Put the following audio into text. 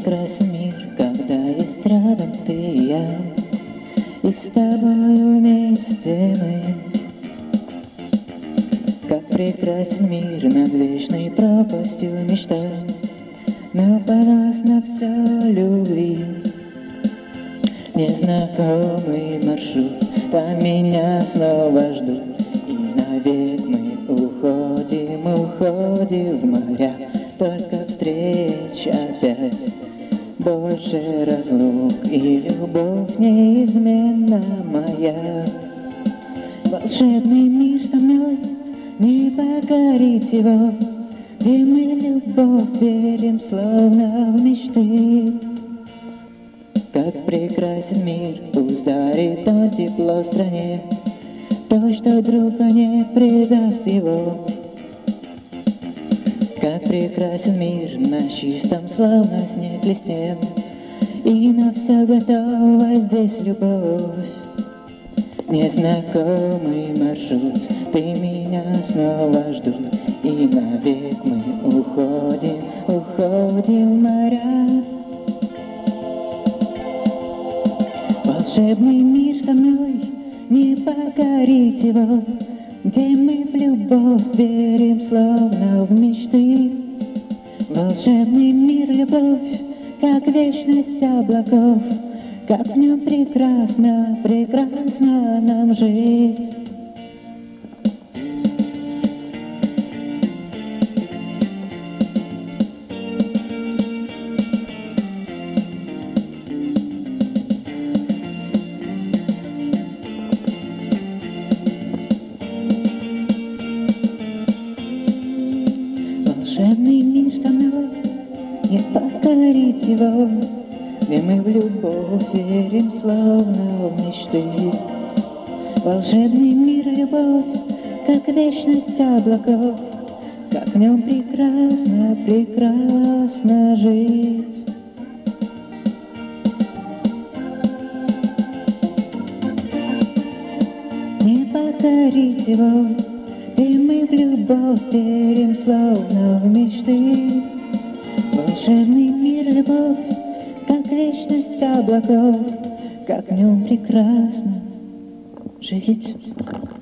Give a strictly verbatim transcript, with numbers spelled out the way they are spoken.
прекрасен мир, когда есть рядом ты и я, и с тобой вместе мы. Как прекрасен мир над вечной пропастью мечта, но подвластно все любви. Незнакомый маршрут, там меня снова ждут, и навек мы уходим, уходим в моря. Только встреч опять, больше разлук, и любовь неизменна моя. Волшебный мир со мной, не покорить его, где мы любовь верим, словно в мечты. Как прекрасен мир, пусть дарит он тепло в стране, то, что друга не предаст его. Как прекрасен мир на чистом, словно снег листе, и на все готова здесь любовь. Незнакомый маршрут, ты меня снова ждут, и навек мы уходим, уходим в моря. Волшебный мир со мной, не покорить его, где мы в любовь верим, словно в мечты. Волшебный мир, любовь, как вечность облаков, как в нем прекрасно, прекрасно нам жить. Волшебный мир со мной, не покорить его, где мы в любовь верим, словно в мечты. Волшебный мир, любовь, как вечность облаков, как в нем прекрасно, прекрасно жить. Не покорить его, где мы в любовь верим, словно в мечты. Волшебный мир, любовь, как вечность облаков, как в нем прекрасно жить.